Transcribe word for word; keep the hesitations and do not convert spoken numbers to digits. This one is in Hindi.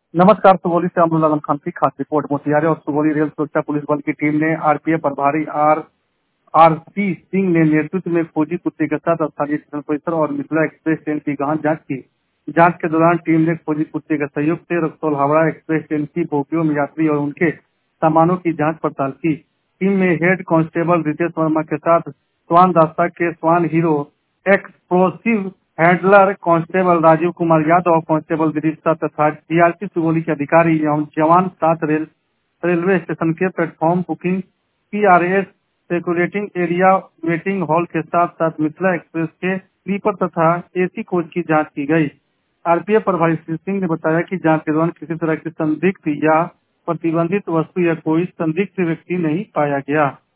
नमस्कार। सुगौली से अमरुल आलम खान की खास रिपोर्ट। मोतिहारी और सुगौली रेल सुरक्षा पुलिस बल की टीम ने आरपीएफ प्रभारी आर आर सी सिंह ने नेतृत्व में खोजी कुत्ते के साथ स्थानीय स्टेशन परिसर और मिथिला एक्सप्रेस ट्रेन की गहन जांच की। जांच के दौरान टीम ने खोजी कुत्ते के सहयोग से रक्सौल हावड़ा एक्सप्रेस ट्रेन की बोगियों में यात्री और उनके सामानों की जांच पड़ताल की। टीम में हेड कांस्टेबल रितेश वर्मा के साथ स्वान दास्ता के स्वान Hero explosive handler constable Rajiv Kumar Yadav, constable Dilip तथा डीआरपी सुगौली के अधिकारी एवं जवान साथ रेल रेलवे स्टेशन के platform booking, PRS, circulating area, waiting hall के साथ साथ मिथिला एक्सप्रेस के स्लीपर तथा एसी कोच की जांच की गई। आरपीएफ प्रभारी श्री सिंह ने बताया कि जांच के दौरान किसी तरह की संदिग्ध या प्रतिबंधित वस्तु या कोई संदिग्ध व्यक्ति नहीं पाया गया।